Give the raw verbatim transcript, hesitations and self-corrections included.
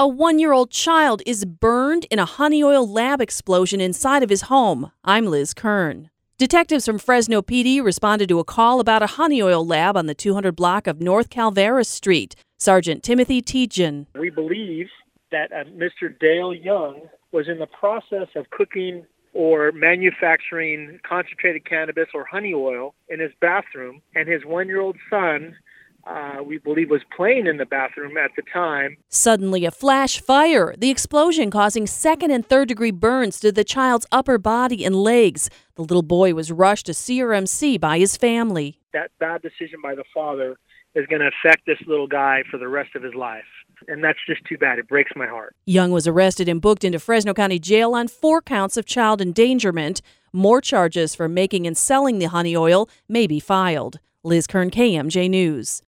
A one-year-old child is burned in a honey oil lab explosion inside of his home. I'm Liz Kern. Detectives from Fresno P D responded to a call about a honey oil lab on the two hundred block of North Calveras Street. Sergeant Timothy Tejan. We believe that uh, Mister Dale Young was in the process of cooking or manufacturing concentrated cannabis or honey oil in his bathroom, and his one-year-old son, uh, we believe, was playing in the bathroom at the time. Suddenly, a flash fire, the explosion causing second and third degree burns to the child's upper body and legs. The little boy was rushed to C R M C by his family. That bad decision by the father is going to affect this little guy for the rest of his life. And that's just too bad. It breaks my heart. Young was arrested and booked into Fresno County Jail on four counts of child endangerment. More charges for making and selling the honey oil may be filed. Liz Kern, K M J News.